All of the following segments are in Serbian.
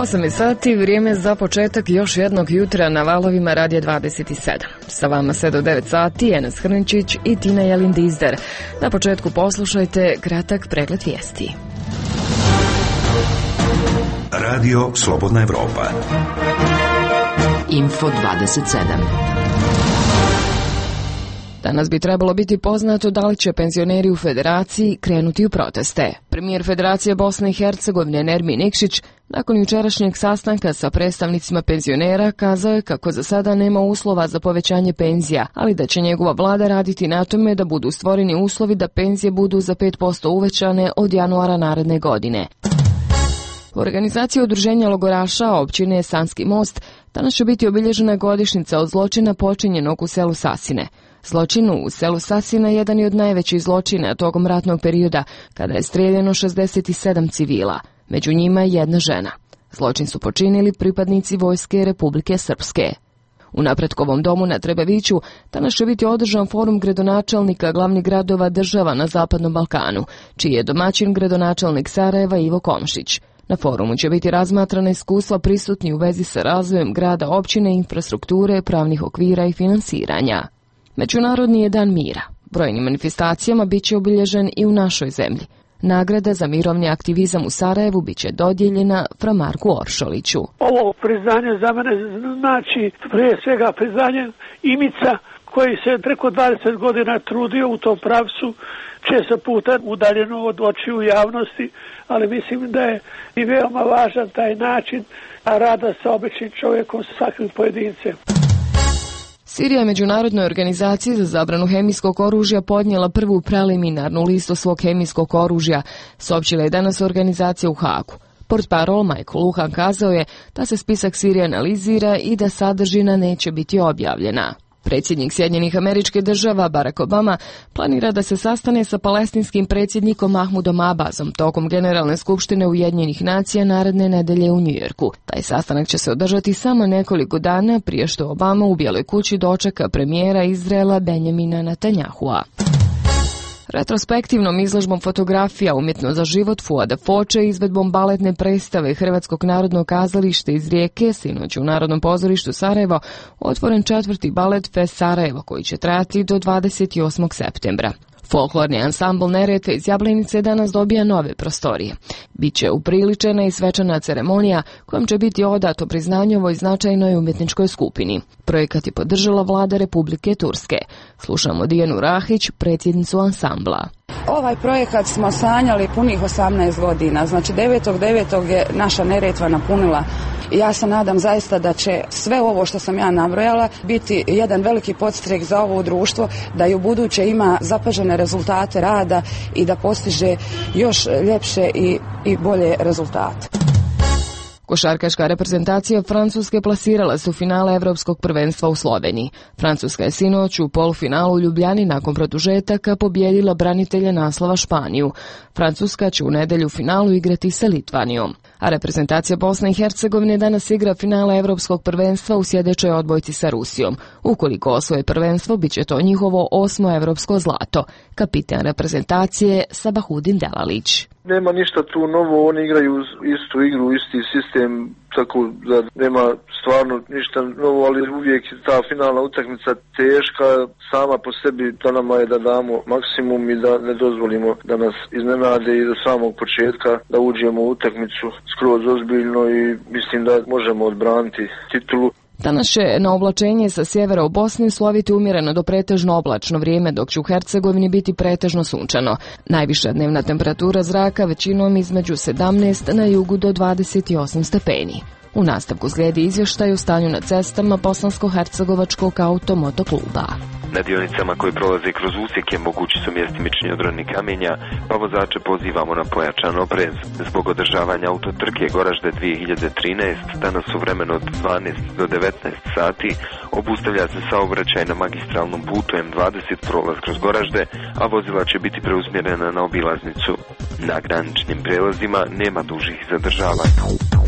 8 sati, vrijeme za početak još jednog jutra na valovima Radija 27. Sa vama sve do 9 sati, Enes Hrničić i Tina Jelin-Dizder. Na početku poslušajte kratak pregled vijesti. Radio Slobodna Evropa. Info 27. Danas bi trebalo biti poznato da li će penzioneri u Federaciji krenuti u proteste. Premijer Federacije Bosne i Hercegovine Nermin Nikšić nakon jučerašnjeg sastanka sa predstavnicima penzionera kazao je kako za sada nema uslova za povećanje penzija, ali da će njegova vlada raditi na tome da budu stvoreni uslovi da penzije budu za 5% uvećane od januara naredne godine. U organizaciji udruženja logoraša općine Sanski most danas će biti obilježena godišnjica od zločina počinjenog u selu Sasine. Zločin u selu Sasina jedan je od najvećih zločina tokom ratnog perioda, kada je strijeljeno 67 civila, među njima jedna žena. Zločin su počinili pripadnici Vojske Republike Srpske. U Napretkovom domu na Trebeviću danas će biti održan forum gradonačelnika glavnih gradova država na Zapadnom Balkanu, čiji je domaćin gradonačelnik Sarajeva Ivo Komšić. Na forumu će biti razmatrana iskustva prisutni u vezi sa razvojem grada, općine, infrastrukture, pravnih okvira i finansiranja. Međunarodni je dan mira. Brojnim manifestacijama bit će obilježen i u našoj zemlji. Nagrada za mirovni aktivizam u Sarajevu bit će dodijeljena Fra Marku Oršoliću. Ovo priznanje za mene znači prije svega priznanje Imica, koji se preko 20 godina trudio u tom pravcu, često puta udaljeno od očiju javnosti, ali mislim da je i veoma važan taj način rada sa običnim čovjekom, sa svakim pojedincem. Sirija je Međunarodnoj organizaciji za zabranu hemijskog oružja podnijela prvu preliminarnu listu svog hemijskog oružja, saopćila je danas organizacija u Hagu. Portparol Michael Luhan kazao je da se spisak Sirije analizira i da sadržina neće biti objavljena. Predsjednik Sjedinjenih Američkih Država Barack Obama planira da se sastane sa palestinskim predsjednikom Mahmudom Abbasom tokom Generalne skupštine Ujedinjenih nacija naredne nedelje u Njujorku. Taj sastanak će se održati samo nekoliko dana prije što Obama u Bijeloj kući dočeka premijera Izraela Benjamina Netanjahua. Retrospektivnom izložbom fotografija Umjetno za život Fuada Foče izvedbom baletne predstave Hrvatskog narodnog kazališta iz Rijeke sinoć u Narodnom pozorištu Sarajevo otvoren 4. balet Fest Sarajevo koji će trajati do 28. septembra. Folklorni ansambl Neretve iz Jablanice danas dobija nove prostorije. Biće upriličena i svečana ceremonija kojom će biti odato priznanje ovoj značajnoj umjetničkoj skupini. Projekat je podržala vlada Republike Turske. Slušamo Dijanu Rahić, predsjednicu ansambla. Ovaj projekat smo sanjali punih 18 godina, znači 9.9. je naša Neretva napunila. Ja se nadam zaista da će sve ovo što sam ja nabrojala biti jedan veliki podstrek za ovo društvo, da i u buduće ima zapažene rezultate rada i da postiže još ljepše i bolje rezultate. Košarkaška reprezentacija Francuske plasirala se u finale Evropskog prvenstva u Sloveniji. Francuska je sinoć u polufinalu u Ljubljani nakon produžetaka pobijedila branitelja naslova Španiju. Francuska će u nedjelju u finalu igrati sa Litvanijom. A reprezentacija Bosne i Hercegovine danas igra finale Evropskog prvenstva u sljedećoj odbojci sa Rusijom. Ukoliko osvoje prvenstvo, bit će to njihovo 8. evropsko zlato. Kapitan reprezentacije Sabahudin Delalić. Nema ništa tu novo, oni igraju istu igru, isti sistem, tako da nema stvarno ništa novo, ali uvijek ta finalna utakmica teška sama po sebi, da nama je da damo maksimum i da ne dozvolimo da nas iznenade i do samog početka da uđemo u utakmicu skroz ozbiljno i mislim da možemo odbraniti titulu. Danas će na oblačenje sa sjevera u Bosni sloviti umjereno do pretežno oblačno vrijeme, dok će u Hercegovini biti pretežno sunčano. Najviša dnevna temperatura zraka većinom između 17 na jugu do 28 stepeni. U nastavku slijedi izvještaj o stanju na cestama Bosansko-hercegovačkog automotokluba. Na dionicama koji prolaze kroz usjeke mogući su mjestimični odroni kamenja, pa vozače pozivamo na pojačan oprez. Zbog održavanja autotrke Goražde 2013, danas u vremenu od 12 do 19 sati, obustavlja se saobraćaj na magistralnom putu M20 prolaz kroz Goražde, a vozila će biti preusmjerena na obilaznicu. Na graničnim prelazima nema dužih zadržavanja.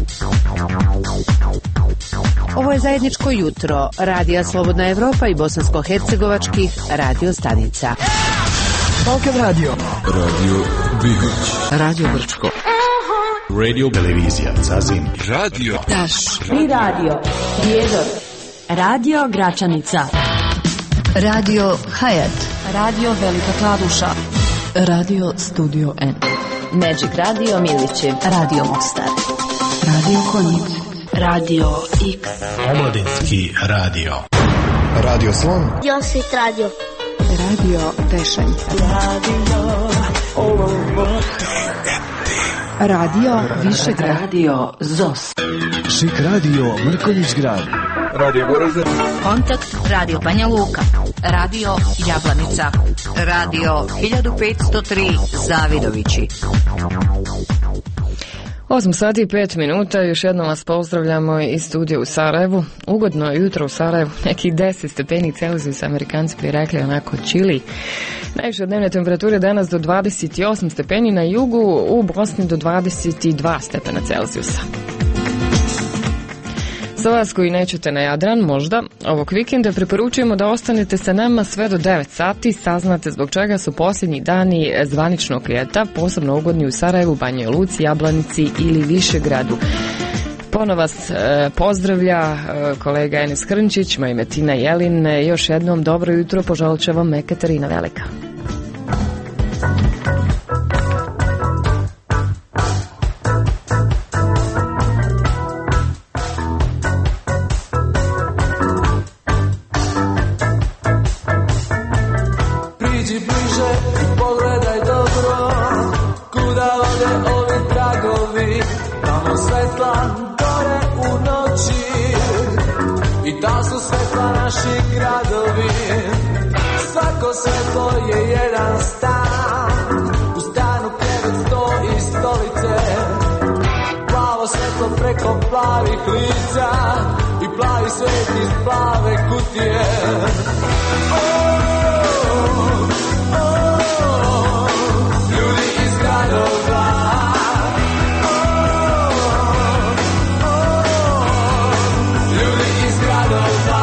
Ovo je zajedničko jutro Radija Slobodna Evropa i bosansko-hercegovačkih radio stanica. Balkan Radio. Radio Bihać. Radio Brčko. Radio, televizija, Zazim, radio, Daš, i radio, Prijedor, radio Gračanica, radio Hayat, radio Velika Kladuša, radio Studio N, Magic Radio Milići, radio Mostar, radio Konjic, radio X, Omladinski radio, radio Slon, Josit radio, radio Tešanj, radio Višegrad, radio ZOS, Šik radio Mrkonjić Grad, radio Goražde, Kontakt radio Banja Luka, radio Jablanica, radio 1503 Zavidovići. 8 sati i 5 minuta, još jednom vas pozdravljamo iz studija u Sarajevu. Ugodno jutro u Sarajevu, nekih 10 stepeni Celzijusa, Amerikanci bi rekli onako čili. Najviše dnevne temperature danas do 28 stepeni na jugu, u Bosni do 22 stepena Celzijusa. Za vas koji nećete na Jadran, možda, ovog vikenda preporučujemo da ostanete sa nama sve do 9 sati, saznate zbog čega su posljednji dani zvaničnog ljeta, posebno ugodni u Sarajevu, Banjoj Luci, Jablanici ili Višegradu. Ponovo vas pozdravlja kolega Enes Hrnčić, moje ime Tina Jelin, još jednom dobro jutro, poželit će vam Katarina Velika. Plavih lica i plavi svet iz plave kutije. Ljudi iz gradova, ljudi iz gradova.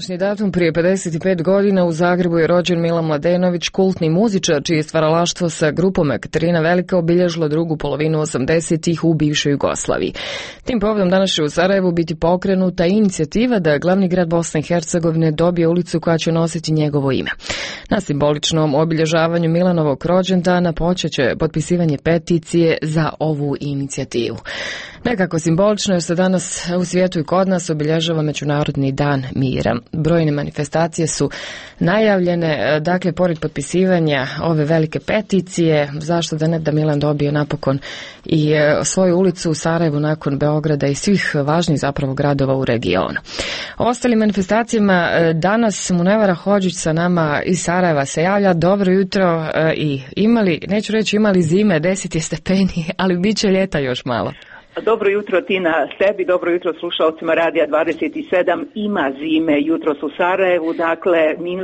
današnji datum prije 55 godina u Zagrebu je rođen Milan Mladenović, kultni muzičar čije stvaralaštvo sa grupom Ekaterina Velika obilježilo drugu polovinu 80-ih u bivšoj Jugoslaviji. Tim povodom danas će u Sarajevu biti pokrenuta inicijativa da glavni grad Bosne i Hercegovine dobije ulicu koja će nositi njegovo ime. Na simboličnom obilježavanju Milanovog rođendana počeće potpisivanje peticije za ovu inicijativu. Nekako simbolično je se danas u svijetu i kod nas obilježava Međunarodni dan mira. Brojne manifestacije su najavljene, dakle, pored potpisivanja ove velike peticije, zašto da ne da Milan dobije napokon i svoju ulicu u Sarajevu nakon Beograda i svih važnih zapravo gradova u regionu. O ostalim manifestacijama danas Munevara Hodžić sa nama iz Sarajeva se javlja. Dobro jutro i neću reći imali zime, 10 je stepeni, ali bit će ljeta još malo. Dobro jutro Tina sebi, dobro jutro slušalcima Radija 27, ima zime jutros u Sarajevu, dakle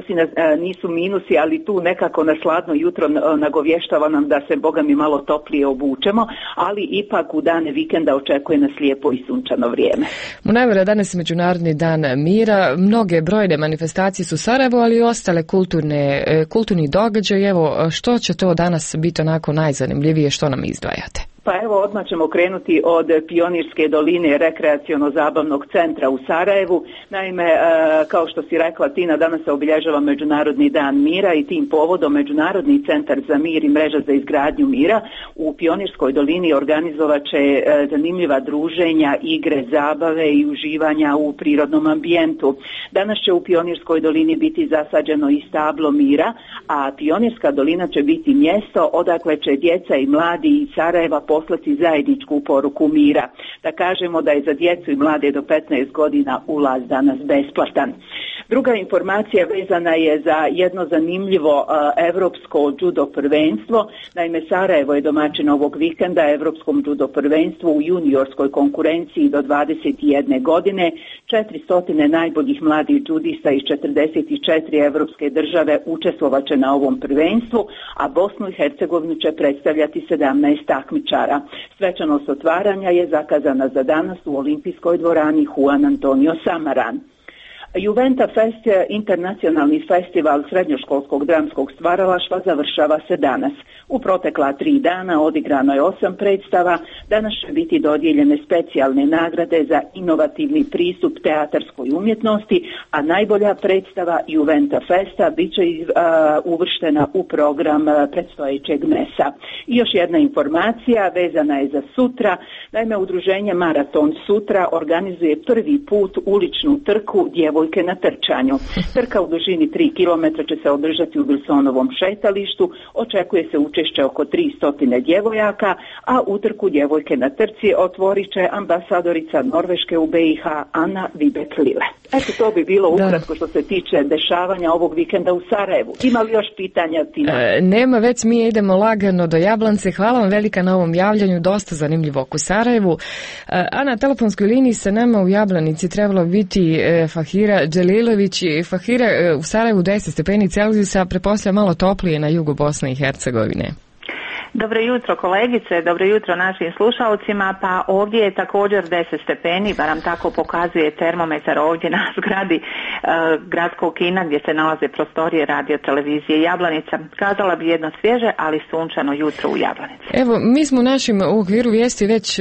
nisu minusi, ali tu nekako na sladno jutro nagovještava nam da se Boga mi malo toplije obučemo, ali ipak u dane vikenda očekuje nas lijepo i sunčano vrijeme. Munevara, danas je Međunarodni dan mira, mnoge brojne manifestacije su u Sarajevu, ali i ostale kulturni događaj. Evo, što će to danas biti onako najzanimljivije, što nam izdvajate? Pa evo, odmah ćemo krenuti od Pionirske doline rekreaciono-zabavnog centra u Sarajevu. Naime, kao što si rekla Tina, danas se obilježava Međunarodni dan mira i tim povodom Međunarodni centar za mir i mreža za izgradnju mira u Pionirskoj dolini organizovat će zanimljiva druženja, igre, zabave i uživanja u prirodnom ambijentu. Danas će u Pionirskoj dolini biti zasađeno i stablo mira, a Pionirska dolina će biti mjesto odakle će djeca i mladi iz Sarajeva poslati zajedničku poruku mira. Da kažemo da je za djecu i mlade do 15 godina ulaz danas besplatan. Druga informacija vezana je za jedno zanimljivo evropsko judo prvenstvo. Naime, Sarajevo je domaćin ovog vikenda evropskom judo prvenstvu u juniorskoj konkurenciji do 21 godine. 400 najboljih mladih judista iz 44 evropske države učestvovat će na ovom prvenstvu, a Bosnu i Hercegovinu će predstavljati 17 takmičara. Svečanost otvaranja je zakazana za danas u olimpijskoj dvorani Juan Antonio Samaran. Juventa Fest, internacionalni festival srednjoškolskog dramskog stvaralaštva, završava se danas. U protekla 3 dana odigrano je 8 predstava, danas će biti dodijeljene specijalne nagrade za inovativni pristup teatarskoj umjetnosti, a najbolja predstava Juventa Festa bit će uvrštena u program predstojećeg mesa. I još jedna informacija vezana je za sutra. Naime, udruženje Maraton sutra organizuje prvi put uličnu trku Djevojke na trčanju. Trka u dužini 3 km će se održati u Wilsonovom šetalištu, očekuje se učešće oko 300 djevojaka, a utrku Djevojke na trci otvorit će ambasadorica Norveške u BiH Ana Vibek Lille. Eto, to bi bilo ukratko što se tiče dešavanja ovog vikenda u Sarajevu. Ima li još pitanja, Tina? Nema, već mi idemo lagano do Jablance. Hvala vam velika na ovom javljanju, dosta zanimljivo u Sarajevu. A na telefonskoj liniji sa nama u Jablanici trebalo biti Fahira Đelilović. Fahira, u Sarajevu 10 stepeni Celzijusa, pretpostavljam malo toplije na jugu Bosne i Hercegovine. Dobro jutro kolegice, dobro jutro našim slušalcima, pa ovdje je također 10 stepeni, barem tako pokazuje termometar ovdje na zgradi gradskog kina gdje se nalaze prostorije radio televizije Jablanica. Kazala bi jedno svježe, ali sunčano jutro u Jablanici. Evo, mi smo u našem okviru vijesti već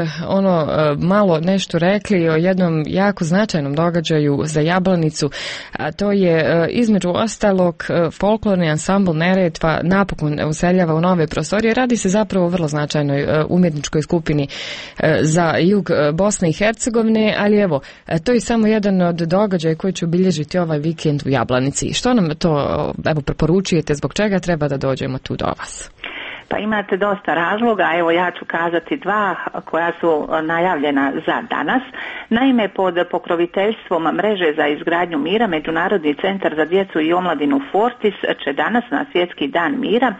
malo nešto rekli o jednom jako značajnom događaju za Jablanicu, a to je između ostalog folklorni ansambl Neretva napokon useljava u nove prostorije. Radi se zapravo o vrlo značajnoj umjetničkoj skupini za jug Bosne i Hercegovine, ali evo, to je samo jedan od događaja koji će obilježiti ovaj vikend u Jablanici. Što nam to preporučujete, zbog čega treba da dođemo tu do vas? Pa imate dosta razloga, evo ja ću kazati 2 koja su najavljena za danas. Naime, pod pokroviteljstvom mreže za izgradnju mira Međunarodni centar za djecu i omladinu Fortis će danas na Svjetski dan mira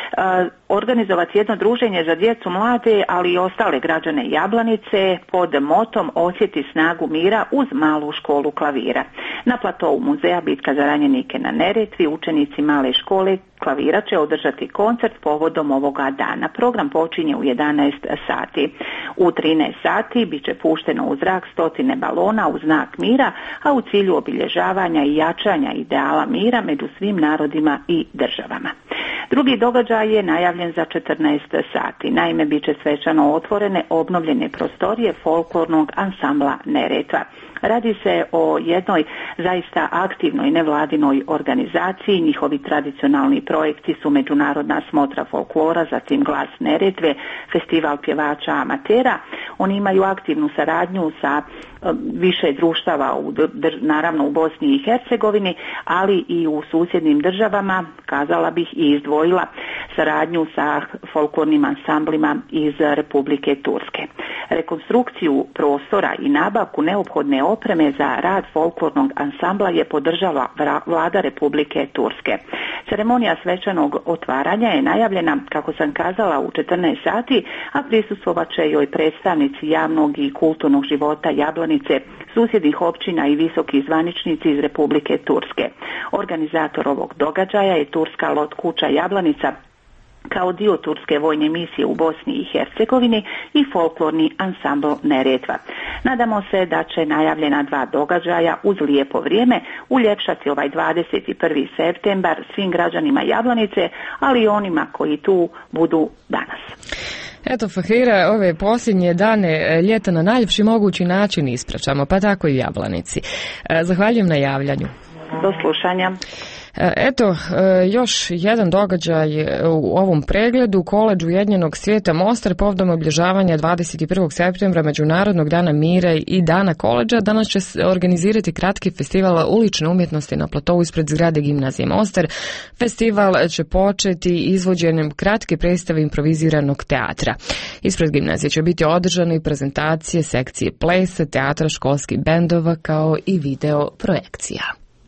organizovati jedno druženje za djecu, mlade, ali i ostale građane Jablanice pod motom Osjeti snagu mira uz malu školu klavira. Na platovu muzeja Bitka za ranjenike na Neretvi učenici male škole klavira će održati koncert povodom ovoga dana. Program počinje u 11 sati. U 13 sati bit će pušteno u zrak 100 balona u znak mira, a u cilju obilježavanja i jačanja ideala mira među svim narodima i državama. Drugi događaj je najavljen za 14 sati. Naime, bit će svečano otvorene obnovljene prostorije folklornog ansambla Neretva. Radi se o jednoj zaista aktivnoj nevladinoj organizaciji. Njihovi tradicionalni projekti su Međunarodna smotra folklora, zatim Glas Neretve, festival pjevača amatera. Oni imaju aktivnu saradnju sa više društava, naravno u Bosni i Hercegovini, ali i u susjednim državama, kazala bih i izdvojila saradnju sa folklornim ansamblima iz Republike Turske. Rekonstrukciju prostora i nabavku neophodne opreme za rad folklornog ansambla je podržala vlada Republike Turske. Ceremonija svečanog otvaranja je najavljena, kako sam kazala, u 14 sati, a prisustvovat će joj predstavnici javnog i kulturnog života Jablanice, susjednih općina i visoki zvaničnici iz Republike Turske. Organizator ovog događaja je turska lot kuća Jablanica, kao dio turske vojne misije u Bosni i Hercegovini i folklorni ansambl Neretva. Nadamo se da će najavljena dva događaja uz lijepo vrijeme uljepšati ovaj 21. septembar svim građanima Jablanice, ali i onima koji tu budu danas. Eto, Fahira, ove posljednje dane ljeta na najljepši mogući način ispraćamo, pa tako i u Jablanici. Zahvaljujem na javljanju. Do slušanja. Eto, još jedan događaj u ovom pregledu. Koledž Ujedinjenog svijeta Mostar povodom obilježavanja 21. septembra Međunarodnog dana mira i dana koledža danas će organizirati kratki festival ulične umjetnosti na platovu ispred zgrade Gimnazije Mostar. Festival će početi izvođenjem kratke predstave improviziranog teatra. Ispred gimnazije će biti održane i prezentacije sekcije plesa, teatra, školskih bendova kao i video projekcija.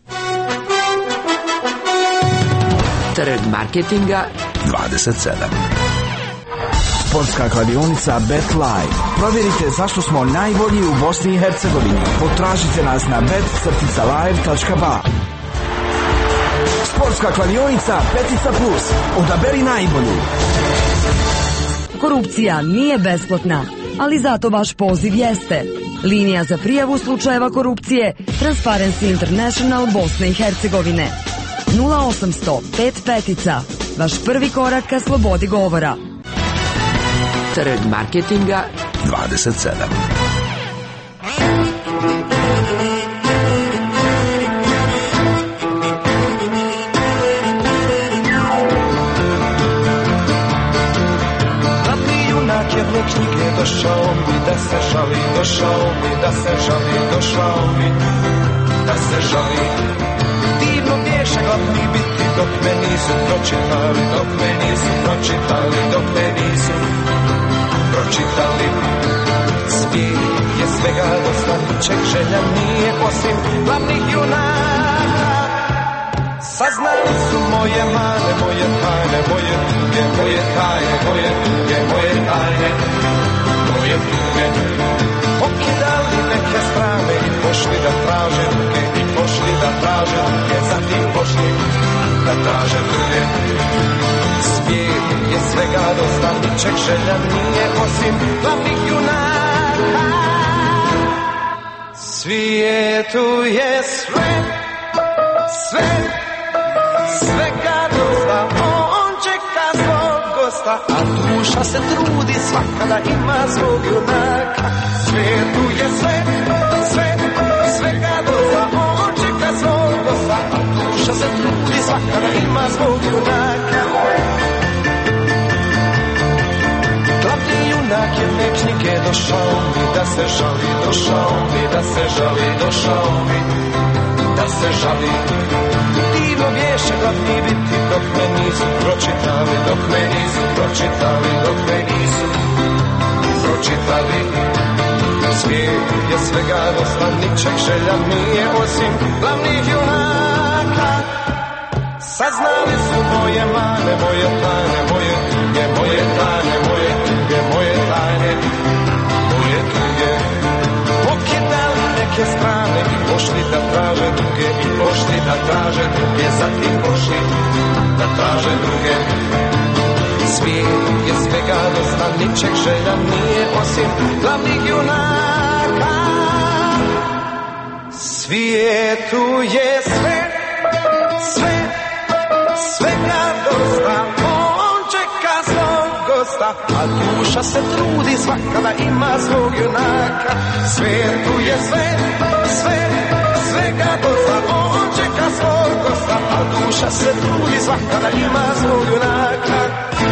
Trg marketinga 27. Sportska kladionica BetLive. Provjerite zašto smo najbolji u Bosni i Hercegovini. Potražite nas na bet-live.ba. Sportska kladionica Petica Plus. Odaberi najbolju. Korupcija nije besplatna, ali zato vaš poziv jeste. Linija za prijavu slučajeva korupcije Transparency International Bosne i Hercegovine. 0800 5 petica. Vaš prvi korak ka slobodi govora. Trg marketinga 27. Glavni junak jedne knjige došao mi da se žali, došao mi da se žali, došao mi da se žali. Divno bješe glavni biti dok me nisu pročitali, dok me nisu pročitali, dok me nisu pročitali. Svijet je svega dosta, ničeg želja nije osim glavnih junaka. Saznali su moje mane, moje tajne, moje tuge, moje tajne, moje tuge, moje tajne, moje tuge. Pokidali neke strane i pošli da traže druge, i pošli da traže druge, zatim pošli da traže druge. Svijet je svega dosta, ničeg želja nije osim glavnih junaka. Svijetu je sve, sve, svega dosta, on čeka svog gosta, a duša se trudi svaka da ima svog junaka. Svijetu je sve, sve, svega dosta, on čeka svog gosta, a duša se trudi svaka da ima svog junaka. Glavni junak jedne knjige došao mi da se žali, došao mi da se žali, došao mi da se žali. Divno bješe glavni biti dok me nisu pročitali, dok me nisu pročitali, dok me nisu pročitali. Svijet je svega dosta, ničeg želja nije osim glavnih junaka. Saznali su moje mane, moje tajne, moje traže druge, zatim pošli da traže druge. Svijet je svega dosta, ničeg želja nije osim glavnih junaka. Svijetu je sve, svega dosta, on čeka svog gosta, a duša se trudi svaka da ima svog junaka. Svijetu je sve, svega dosta, on čeka svog gosta, a duša se trudi svaka da ima svog junaka.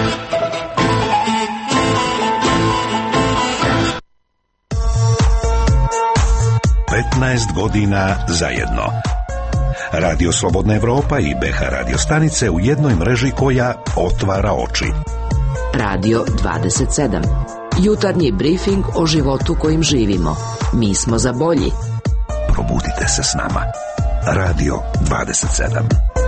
15 godina zajedno. Radio Slobodna Evropa i BH radio stanice u jednoj mreži koja otvara oči. Radio 27. Jutarnji brifing o životu kojim živimo. Mi smo za bolji. Probudite se s nama. Radio 27.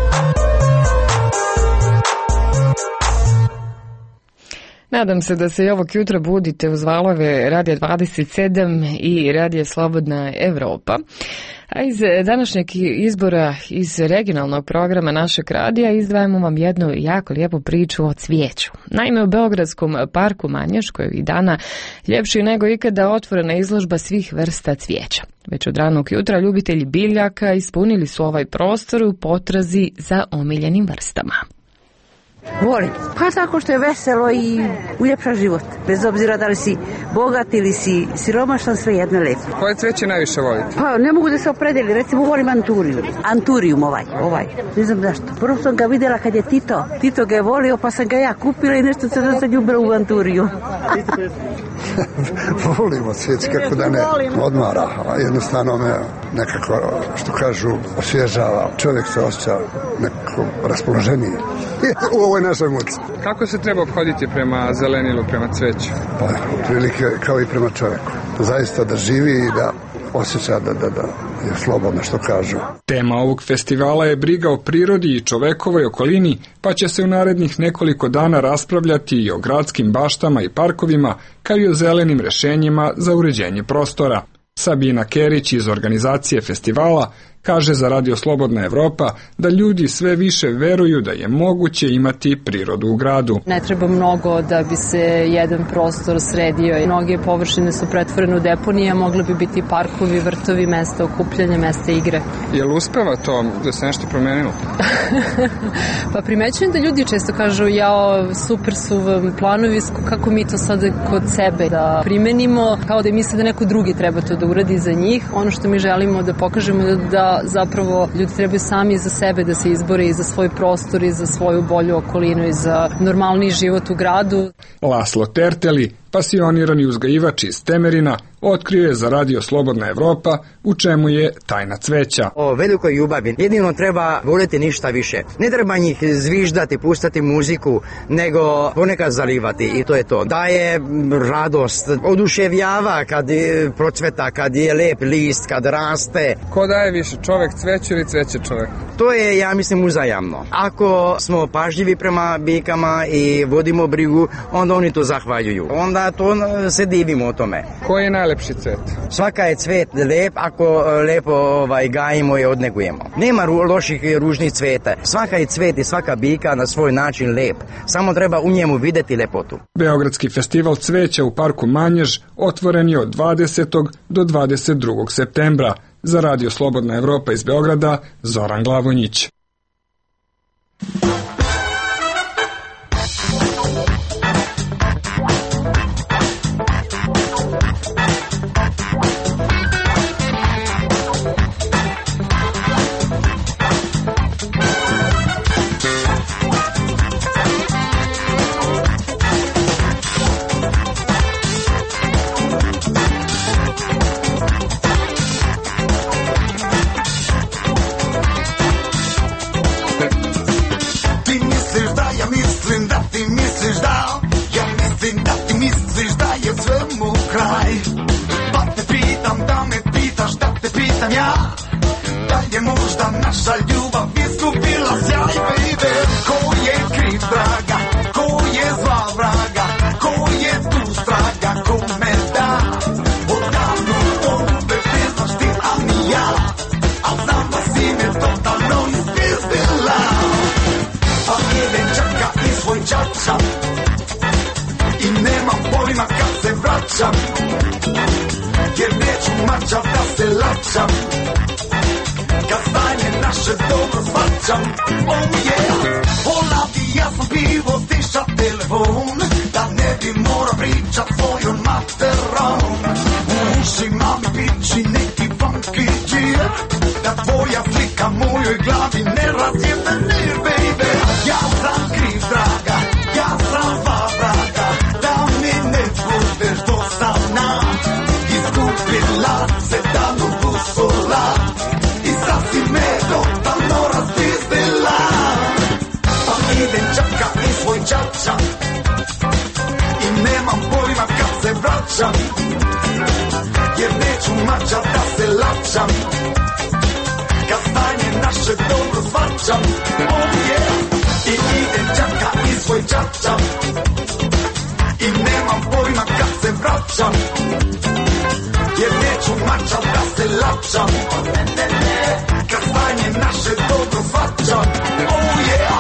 Nadam se da se i ovog jutra budite uz valove Radio 27 i Radio Slobodna Evropa. A iz današnjeg izbora iz regionalnog programa našeg radija izdvajamo vam jednu jako lijepu priču o cvijeću. Naime, u Beogradskom parku Manjež, koji je ovih dana ljepši nego ikada, otvorena izložba svih vrsta cvijeća. Već od ranog jutra ljubitelji biljaka ispunili su ovaj prostor u potrazi za omiljenim vrstama. Volim. Pa tako što je veselo i uljepša život. Bez obzira da li si bogat ili si siromašan, sve jedno je lepo. Koje cvijeće najviše volite? Pa ne mogu da se opredeli. Recimo volim anturijum. Anturijum ovaj. Ne znam zašto. Prvo sam ga vidjela kad je Tito ga je volio, pa sam ga ja kupila i nešto se zaljubila u anturiju. Volimo cvijeće, kako da ne odmara. Jednostavno me nekako, što kažu, osvježava. Čovjek se osjeća nekako raspoloženiji u ovoj našoj muci. Kako se treba obhoditi prema zelenilu, prema cveću? Pa, otprilike kao i prema čovjeku. Zaista da živi i da osjeća da je slobodno, što kažu. Tema ovog festivala je briga o prirodi i čovekovoj okolini, pa će se u narednih nekoliko dana raspravljati i o gradskim baštama i parkovima, kao i o zelenim rešenjima za uređenje prostora. Sabina Kerić iz organizacije festivala kaže za Radio Slobodna Evropa da ljudi sve više veruju da je moguće imati prirodu u gradu. Ne treba mnogo da bi se jedan prostor sredio. Mnoge površine su pretvorene u deponije, mogli bi biti parkovi, vrtovi, mesta okupljanja, mesta igre. Jel uspeva to da se nešto promenilo? Pa primećujem da ljudi često kažu super su vam planovi, kako mi to sad kod sebe da primenimo, kao da misle da neko drugi treba to da uradi za njih. Ono što mi želimo da pokažemo da zapravo ljudi trebaju sami za sebe da se izbore i za svoj prostor i za svoju bolju okolinu i za normalniji život u gradu. Laslo Terteli, pasionirani uzgajivač iz Temerina, otkrio je za Radio Slobodna Evropa u čemu je tajna cveća. O velikoj ljubavi jedino treba voljeti, ništa više. Ne treba njih zviždati, pustati muziku, nego ponekad zalivati i to je to. Daje radost, oduševljava kad procveta, kad je lep list, kad raste. Ko daje više, čovek cveću ili cveće čovek? To je, ja mislim, uzajamno. Ako smo pažljivi prema biljkama i vodimo brigu, onda oni to zahvaljuju. Onda to se divimo o tome. Koji je najlepši cvet? Svaka je cvet lep ako lepo gajimo i odnegujemo. Nema loših ružnih cveta. Svaka je cvet i svaka biljka na svoj način lep. Samo treba u njemu videti lepotu. Beogradski festival cveća u parku Manjež otvoren je od 20. do 22. septembra. Za Radio Slobodna Evropa iz Beograda, Zoran Glavonjić. Naša ljubav izgubila sjaj, baby. Ko je kriv, draga? Ko je zva vraga? Ko je tu straga? Ko me da? Odavno ove ne znaš ti, a ni ja. A znam da si me totalno čača i nemam pojma kad se vraćam, jer neću mačat da se lačam, kad stanje naše dobro shvaćam. Oh yeah, vola bi ja sam pivo, stišat telefon, da ne bi mora pričat svojom materom. U ušima mi piči neki funky džir, da tvoja slika mojoj glavi ne razjebe mir, baby. Ja sam kriv, draga, ja sam vraga, da mi ne budeš dosadna. Izgubila se danu busola i sad si me totalno razpizdila. Pa idem čaka i svoj čača i nemam pojma kad se vraćam, jer neću mačat da se lačam, kad stanje naše dobro shvaćam. Oh yeah, i idem čaka i svoj čača i nemam pojma kad se vraćam, jer neću mačat da se lačam, kad stanje naše dobro shvaćam. Oh yeah.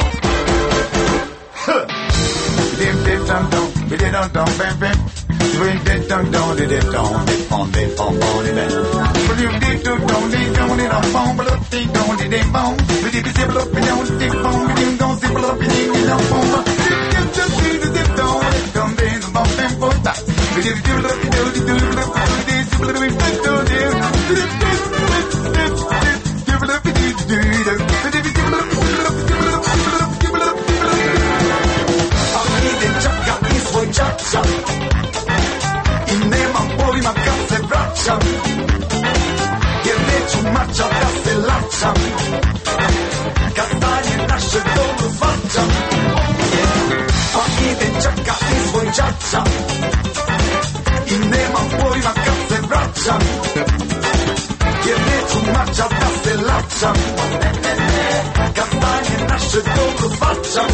I nemam pojma kad se vraćam, jer neću mačat da se lačam, kad stanje naše dobro shvaćam. Pa idem čaka i svoj čača i nemam pojma kad se vraćam, jer neću mačat da se lačam, kad stanje naše dobro shvaćam.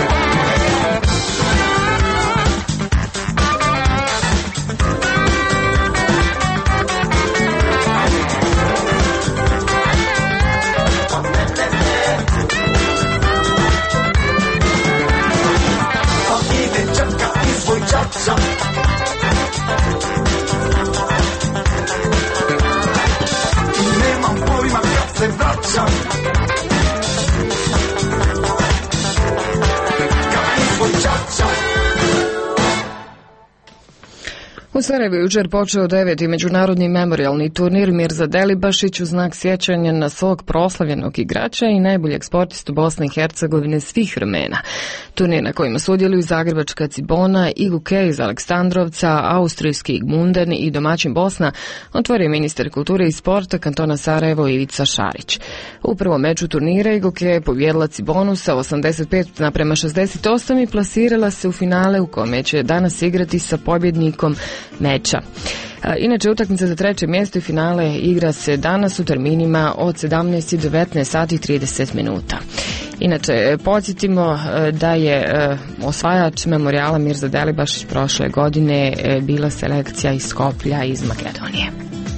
I nemam pojma kad se vraćam, kad izvoj čača. U Sarajevu jučer počeo 9. međunarodni memorijalni turnir Mirza Delibašić u znak sjećanja na svog proslavljenog igrača i najboljeg sportistu Bosne i Hercegovine svih vremena. Turnir na kojima sudjeluju zagrebačka Cibona, Iguke iz Aleksandrovca, austrijski Gmunden i domaćin Bosna, otvorio ministar kulture i sporta kantona Sarajevo Ivica Šarić. U prvom meču turnira Iguke je pobjedila Cibonu sa 85:68 i plasirala se u finale u kome će danas igrati sa pobjednikom meča. Inače, utakmica za treće mjesto i finale igra se danas u terminima od 17 do 19 sati i 30 minuta. Inače, podsjetimo da je osvajač memorijala Mirza Delibašić prošle godine bila selekcija iz Skoplja iz Makedonije.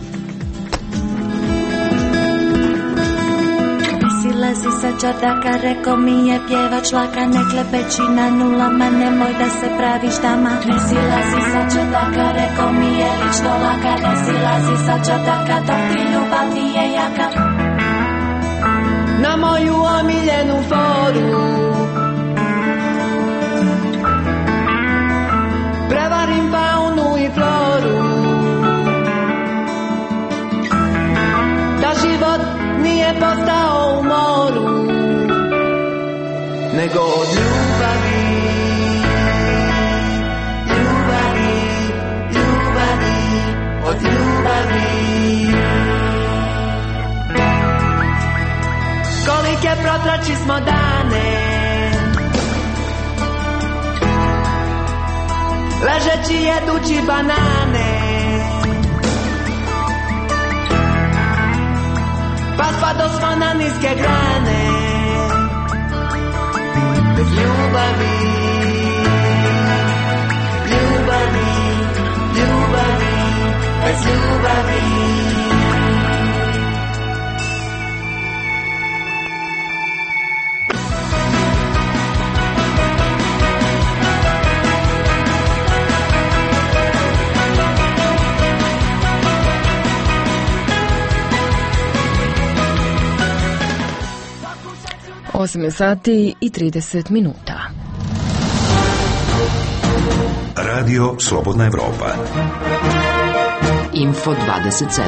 Silazi sa čardaka, reko mi je pjevač laka, ne klepeći na nulama, nemoj da se praviš dama. Ne silazi sa čardaka, reko mi je lično laka, ne silazi sa čardaka, dok ti ljubav nije jaka. Na moju omiljenu foru prevarim faunu i floru, da život nije postao u moru, nego od ljubavi, ljubavi, ljubavi, od ljubavi. Kolike protrači smo dane, ležeći jedući banane, pa spadosmo na niske grane, bez ljubavi, ljubavi, ljubavi, bez ljubavi. 8 sati i 30 minuta. Radio Slobodna Evropa. Info 27.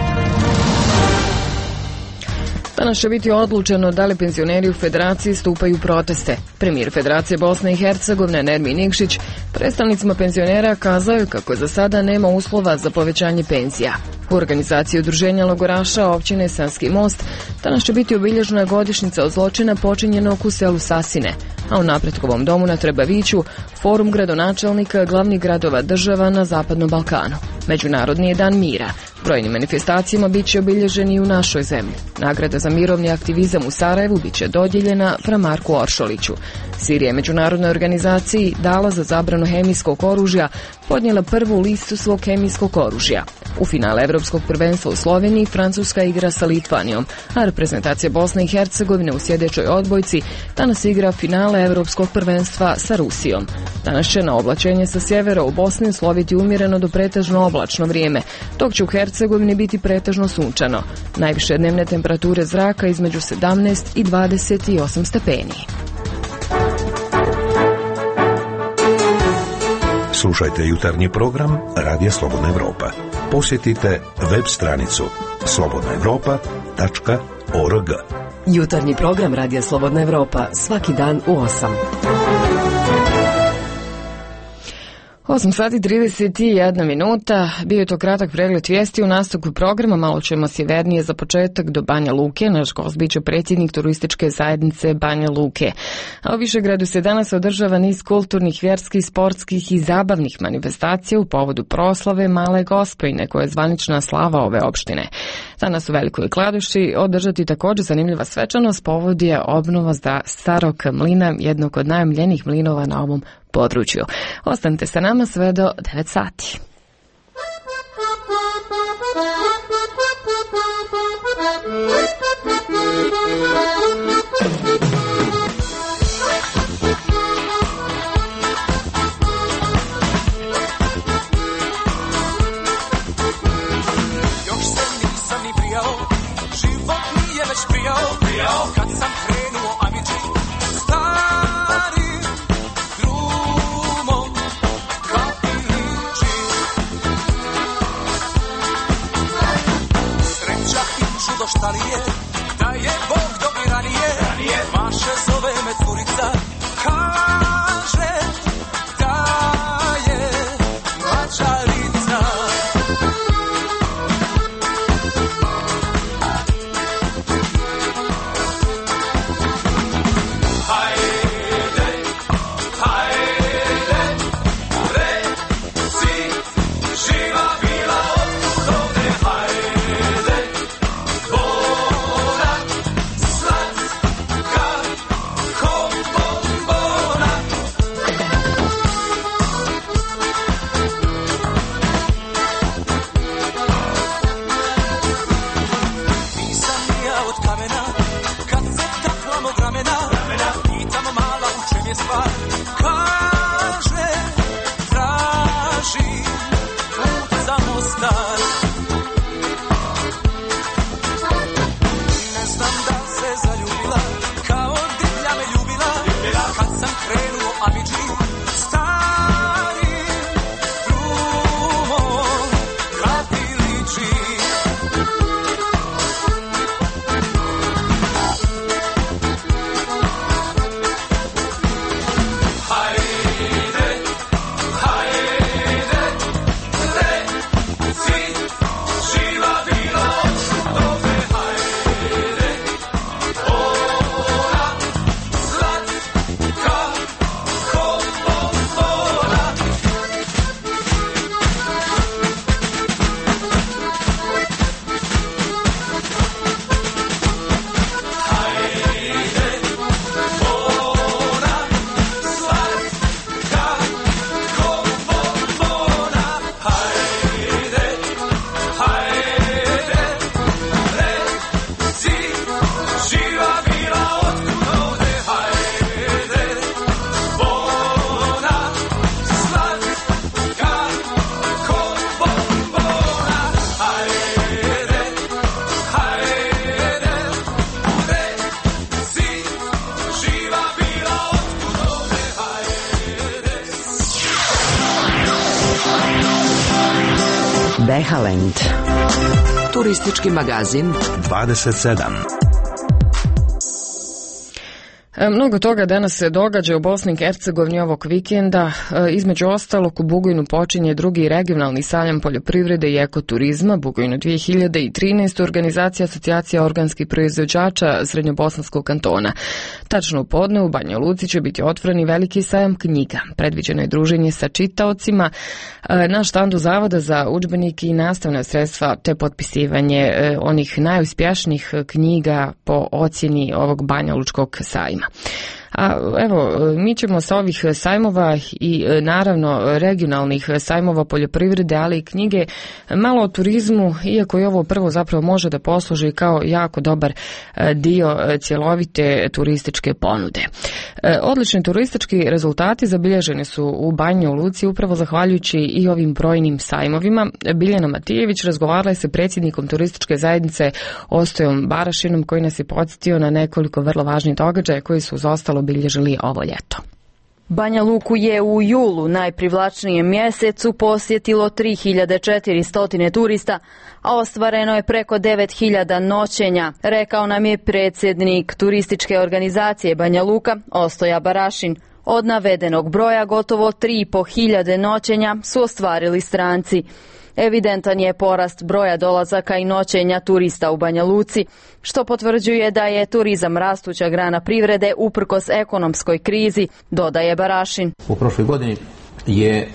Danas će biti odlučeno da li penzioneri u Federaciji stupaju u proteste. Premijer Federacije Bosne i Hercegovine Nermin Nikšić predstavnicima penzionera kazao je kako za sada nema uslova za povećanje penzija. U organizaciji udruženja logoraša općine Sanski most danas će biti obilježena godišnjica od zločina počinjenog u selu Sasine, a u Napretkovom domu na Trebaviću forum gradonačelnika glavnih gradova država na Zapadnom Balkanu. Međunarodni je dan mira. Brojnim manifestacijama bit će obilježeni i u našoj zemlji. Nagrada za mirovni aktivizam u Sarajevu bit će dodijeljena fra Marku Oršoliću. Sirija je međunarodnoj organizaciji dala za zabranu hemijskog oružja podnijela prvu listu svog hemijskog oružja. U finale Evropskog prvenstva u Sloveniji Francuska igra sa Litvanijom, a reprezentacija Bosne i Hercegovine u sljedećoj odbojci danas igra finale Evropskog prvenstva sa Rusijom. Danas će na oblačenje sa sjevera u Bosni usloviti umjereno do pretežno oblačno vrijeme, dok će u Hercegovini biti pretežno sunčano. Najviše dnevne temperature zraka između 17 i 28 stepeni. Slušajte jutarnji program Radija Slobodna Evropa. Posjetite web stranicu slobodnaevropa.org. Jutarnji program Radija Slobodna Evropa svaki dan u 8. 8 sati 31 minuta, bio je to kratak pregled vijesti. U nastavku programa malo ćemo sjevernije za početak do Banja Luke. Naš gost biće predsjednik turističke zajednice Banja Luke. A u Višegradu se danas održava niz kulturnih, vjerskih, sportskih i zabavnih manifestacija u povodu proslave Male Gospojne, koja je zvanična slava ove opštine. Danas u Velikoj Kladuši održati također zanimljiva svečanost, povod je obnova starog mlina, jednog od najomljenijih mlinova na ovom području. Ostanite sa nama sve do 9 sati. Još se nisam ni prijao, život mi je već prijao, kad sam krenuo Amidži, starim drumom ka Iliđi. Sreća i čudo šta li je, da je Bog dobri ranije, vaše zove me curica, kaže da je Mađarica. Hi. Behaland. Turistički magazin 27. Mnogo toga danas se događa u Bosni i Hercegovini ovog vikenda. Između ostalog, u Bugojnu počinje drugi regionalni sajam poljoprivrede i ekoturizma. Bugojnu 2013. organizacija asocijacija organskih proizvođača Srednjobosanskog kantona. Tačno u podne u Banja Luci će biti otvoreni veliki sajam knjiga. Predviđeno je druženje sa čitaocima na štandu Zavoda za udžbenike i nastavna sredstva, te potpisivanje onih najuspješnijih knjiga po ocjeni ovog Banja Lučkog sajma. A evo, mi ćemo sa ovih sajmova i naravno regionalnih sajmova poljoprivrede, ali i knjige, malo o turizmu, iako i ovo prvo zapravo može da posluži kao jako dobar dio cjelovite turističke ponude. Odlični turistički rezultati zabilježeni su u Banja Luci upravo zahvaljujući i ovim brojnim sajmovima. Biljana Matijević razgovarala je sa predsjednikom turističke zajednice Ostojom Barašinom, koji nas je podsjetio na nekoliko vrlo važnih događaja koji su uz ostalo obilježili ovo ljeto. Banja Luku je u julu, najprivlačnijem mjesecu, posjetilo 3400 turista, a ostvareno je preko 9000 noćenja, rekao nam je predsjednik turističke organizacije Banja Luka, Ostoja Barašin. Od navedenog broja gotovo 3500 noćenja su ostvarili stranci. Evidentan je porast broja dolazaka i noćenja turista u Banja Luci, što potvrđuje da je turizam rastuća grana privrede uprkos ekonomskoj krizi, dodaje Barašin. U prošloj godini je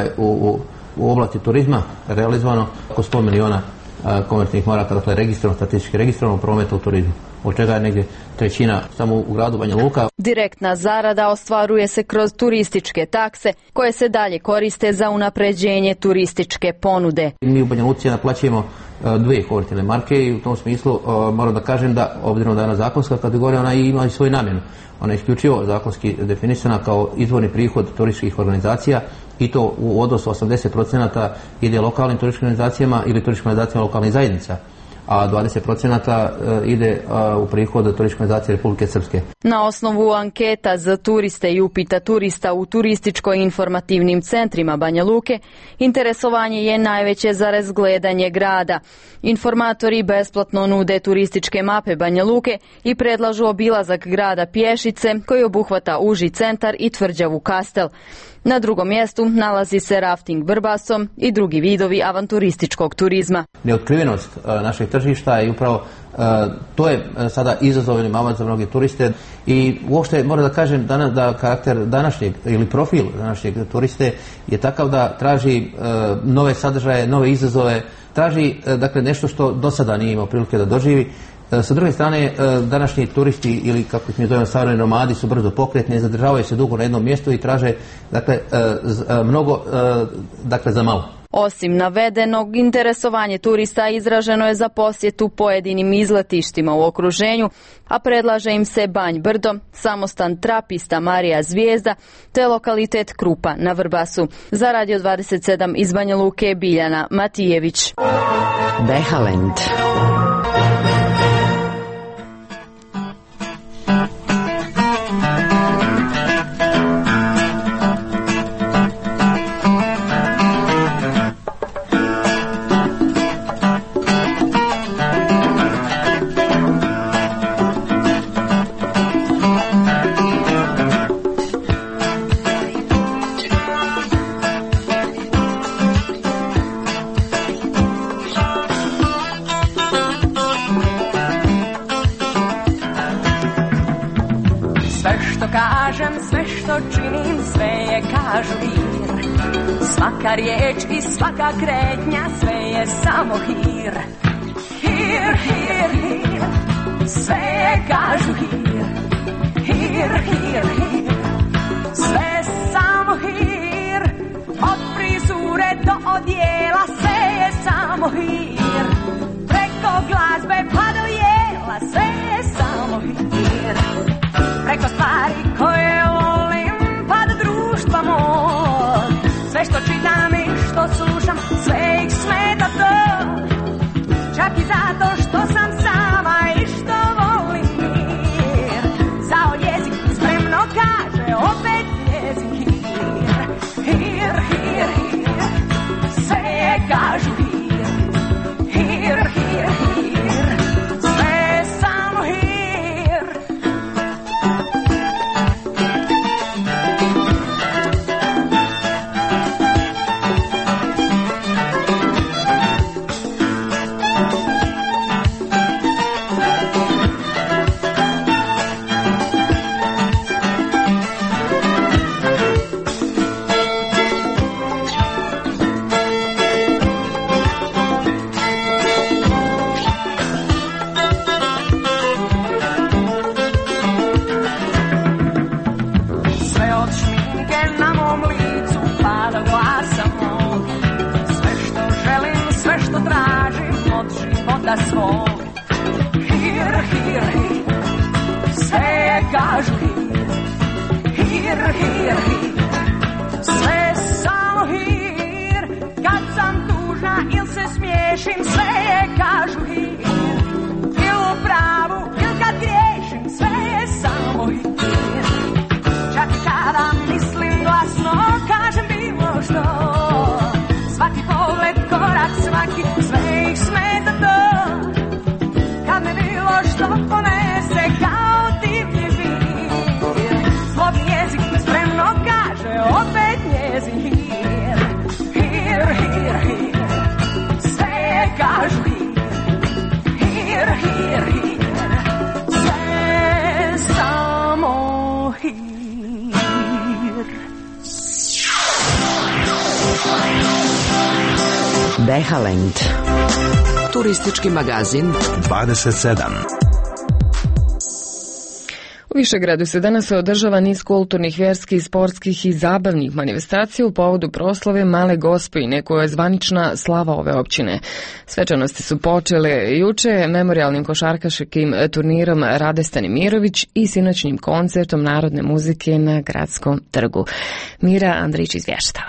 u oblasti turizma realizovano oko 100 miliona komerčnih maraka, dakle statistički registrovano prometa u turizmu, od čega je negdje trećina samo u gradu Banja Luka. Direktna zarada ostvaruje se kroz turističke takse koje se dalje koriste za unapređenje turističke ponude. Mi u Banja Luci naplaćujemo dvije komercijalne marke i u tom smislu moram da kažem da obzirom da je ona zakonska kategorija, ona ima i svoju namjenu. Ona je isključivo zakonski definisana kao izvorni prihod turističkih organizacija i to u odnosu 80% ide lokalnim turističkim organizacijama ili turističkim organizacijama lokalnih zajednica, a 20% ide u prihod turističke organizacije Republike Srpske. Na osnovu anketa za turiste i upita turista u turističko-informativnim centrima Banja Luke, interesovanje je najveće za razgledanje grada. Informatori besplatno nude turističke mape Banja Luke i predlažu obilazak grada pješice koji obuhvata uži centar i tvrđavu Kastel. Na drugom mjestu nalazi se rafting brbasom i drugi vidovi avanturističkog turizma. Neotkrivenost našeg tržišta je upravo to je sada izazovni moment za mnoge turiste i uopšte moram da kažem da karakter današnjeg ili profil današnjeg turiste je takav da traži nove sadržaje, nove izazove, traži dakle nešto što do sada nije imao prilike da doživi. Sa druge strane, današnji turisti ili kako ih mi zovemo savremeni nomadi su brzo pokretni, zadržavaju se dugo na jednom mjestu i traže mnogo za malo. Osim navedenog, interesovanje turista izraženo je za posjetu pojedinim izletištima u okruženju, a predlaže im se Banj Brdo, samostan trapista Marija Zvijezda te lokalitet Krupa na Vrbasu. Za Radio 27 iz Banja Luke, Biljana Matijević. Behaland. Svaka riječ i svaka kretnja, sve je samo hir. Hir, hir, hir, sve je kažu hir. Hir, hir, hir, sve je samo hir. Od frizure do odjela, sve je samo hir. Preko glazbe pa do jela, sve je samo hir. Preko stvari koje volim pa do društva mog. Sve što čitam i što slušam, sve ih smeta to. Čak i zato što sam sama i što volim mir. Zao jezik spremno kao na mom licu pada glasa mog. Sve što želim, sve što tražim od života svog. Hir, hir, hir, sve kažu hir. Hir, hir, hir, sve samo hir. Kad sam tužna il se smiješim, sve kažu hir. Il u pravu, il kad griješim, sve samo hir. Čak kada mislim glasno, kažem bilo što. Svaki pogled, korak svaki, sve ih smeta to. Kad me bilo što ponese kao divlji vir. Slobni jezik spremno kaže, opet njezin hir. Hir, hir, hir, sve kažu hir. Hir, hir, hir, sve samo hir. Behaland. Turistički magazin 27. U Višegradu se danas održava niz kulturnih, vjerskih, sportskih i zabavnih manifestacija u povodu proslave Male Gospojine, koja je zvanična slava ove općine. Svečanosti su počele juče memorijalnim košarkaškim turnirom Rade Stanimirović i sinoćnim koncertom narodne muzike na Gradskom trgu. Mira Andrić izvještava.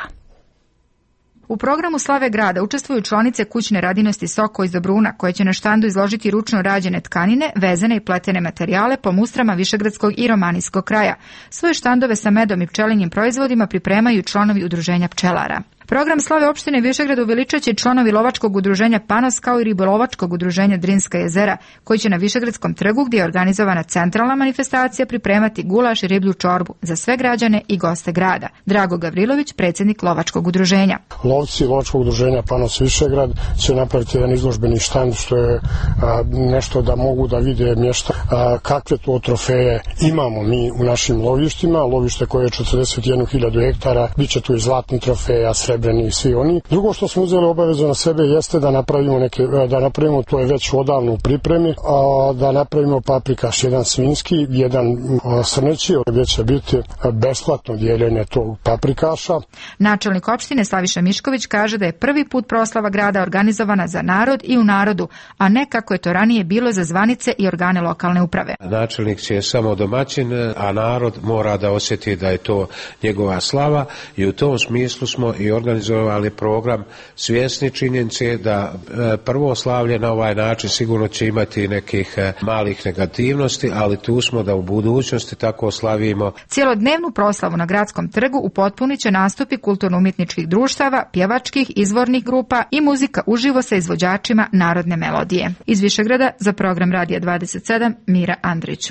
U programu Slave grada učestvuju članice kućne radinosti Soko iz Dobruna, koje će na štandu izložiti ručno rađene tkanine, vezane i pletene materijale po mustrama Višegradskog i Romanijskog kraja. Svoje štandove sa medom i pčelinjim proizvodima pripremaju članovi udruženja pčelara. Program Slave opštine Višegrad uveličaće članovi lovačkog udruženja Panos kao i ribolovačkog udruženja Drinska jezera, koji će na Višegradskom trgu, gdje je organizovana centralna manifestacija, pripremati gulaš i riblju čorbu za sve građane i goste grada. Drago Gavrilović, predsjednik lovačkog udruženja. Lovci lovačkog udruženja Panos Višegrad će napraviti jedan izložbeni štand, što je nešto da mogu da vide mješta kakve to trofeje imamo mi u našim lovištima. Lovište koje je 41.000 hektara, bit će tu i zlatni trofeja, srebreni i svi oni. Drugo što smo uzeli obavezu na sebe jeste da napravimo, to je već odavno u pripremi, da napravimo paprikaš, jedan svinjski, jedan srneći, gdje će biti besplatno dijeljenje tog paprikaša. Načelnik opštine Slaviša Mišković kaže da je prvi put proslava grada organizovana za narod i u narodu, a ne kako je to ranije bilo za zvanice i organe lokalne uprave. Načelnik će samo domaćin, a narod mora da osjeti da je to njegova slava, i u tom smislu smo i organizovali program svjesni činjenice da prvo slavlje na ovaj način sigurno će imati nekih malih negativnosti, ali tu smo da u budućnosti tako slavimo. Cijelodnevnu proslavu na Gradskom trgu upotpunit će nastupi kulturno-umjetničkih društava, pjevačkih, izvornih grupa i muzika uživo sa izvođačima narodne melodije. Iz Višegrada za program Radija 27 Mira Andrić.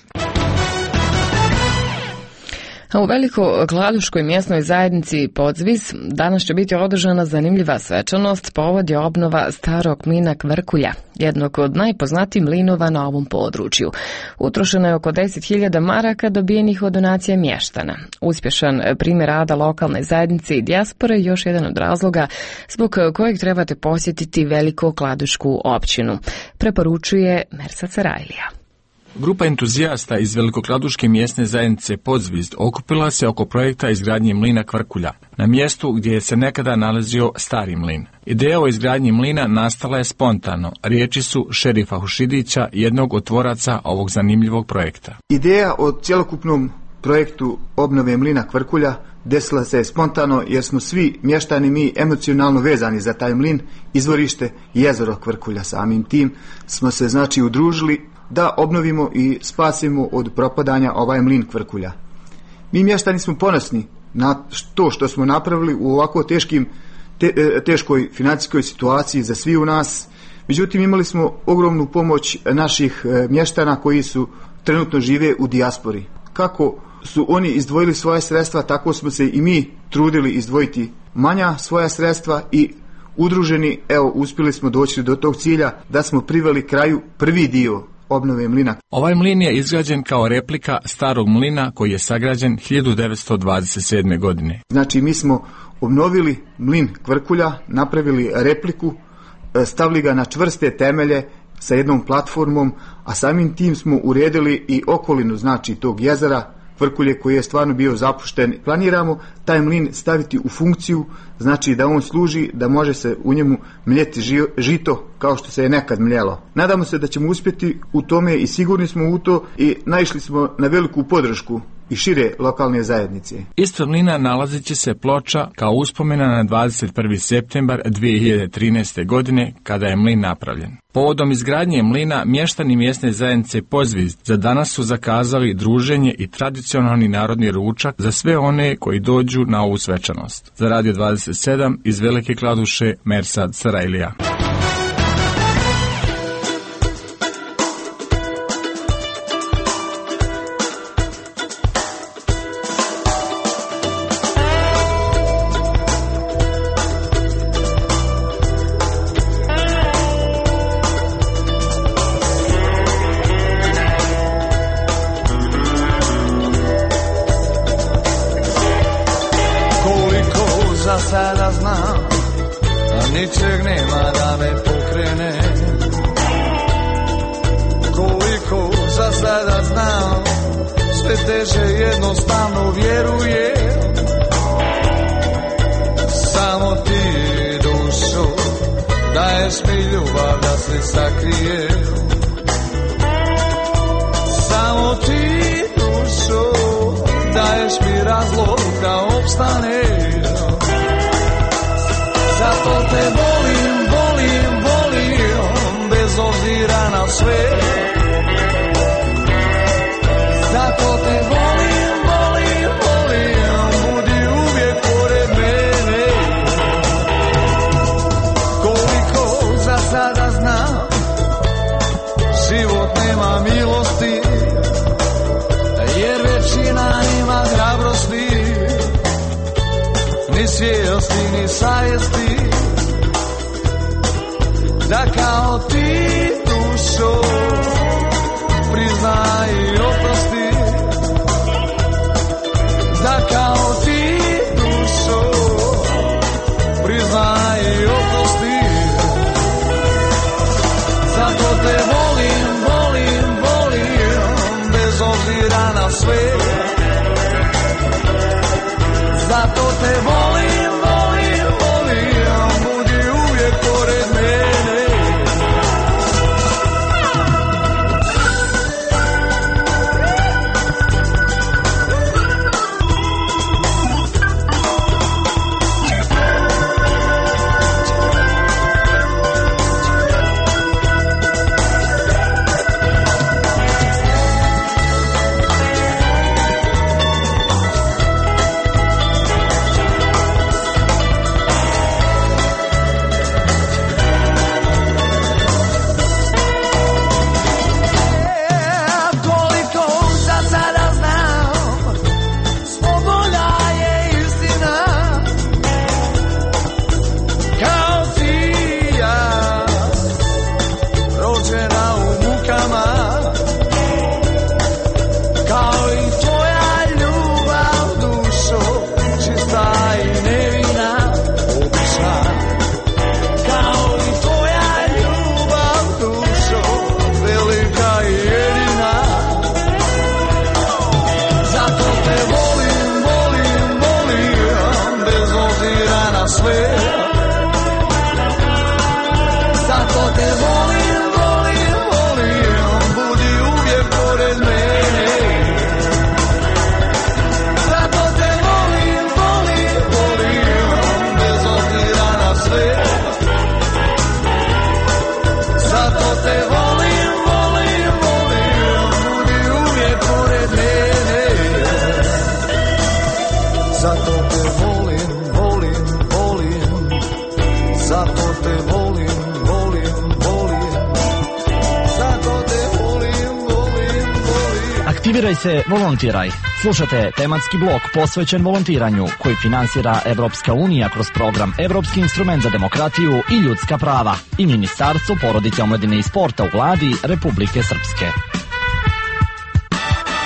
A u Veliko-Kladuškoj mjesnoj zajednici Podzvis danas će biti održana zanimljiva svečanost, povod je obnova starog mlina Kvrkulja, jednog od najpoznatijih mlinova na ovom području. Utrošeno je oko 10.000 maraka dobijenih od donacija mještana. Uspješan primjer rada lokalne zajednice i dijaspore je još jedan od razloga zbog kojeg trebate posjetiti Veliko-Kladušku općinu, preporučuje Mersa Carajlija. Grupa entuzijasta iz Velikokladuške mjesne zajednice Podzvizd okupila se oko projekta izgradnje mlina Kvrkulja, na mjestu gdje se nekada nalazio stari mlin. Ideja o izgradnji mlina nastala je spontano, riječi su šerifa Hušidića, jednog od tvoraca ovog zanimljivog projekta. Ideja o cjelokupnom projektu obnove mlina Kvrkulja desila se spontano jer smo svi mještani mi emocionalno vezani za taj mlin, izvorište jezero Kvrkulja. Samim tim smo se udružili da obnovimo i spasimo od propadanja ovaj mlin Kvrkulja. Mi mještani smo ponosni na to što smo napravili u ovako teškoj financijskoj situaciji za svi u nas. Međutim, imali smo ogromnu pomoć naših mještana koji su trenutno žive u dijaspori. Kako su oni izdvojili svoje sredstva, tako smo se i mi trudili izdvojiti manja svoja sredstva i udruženi, uspjeli smo doći do tog cilja da smo priveli kraju prvi dio obnove mlina. Ovaj mlin je izgrađen kao replika starog mlina koji je sagrađen 1927. godine. Znači, mi smo obnovili mlin Kvrkulja, napravili repliku, stavili ga na čvrste temelje sa jednom platformom, a samim tim smo uredili i okolinu, tog jezera Kvrkulje koji je stvarno bio zapušten. Planiramo taj mlin staviti u funkciju, znači da on služi, da može se u njemu mljeti žito kao što se je nekad mljelo. Nadamo se da ćemo uspjeti u tome i sigurni smo u to i naišli smo na veliku podršku i šire lokalne zajednice. Ispred mlina nalazit će se ploča kao uspomena na 21. septembar 2013. godine kada je mlin napravljen. Povodom izgradnje mlina mještani mjesne zajednice Podzvizd za danas su zakazali druženje i tradicionalni narodni ručak za sve one koji dođu na ovu svečanost. Za Radio 27 iz Velike Kladuše, Mersad Sarajlija. Aktiviraj se, volontiraj. Slušate tematski blok posvećen volontiranju koji finansira Evropska unija kroz program Evropski instrument za demokratiju i ljudska prava i Ministarstvo porodice, omladine i sporta u vladi Republike Srpske.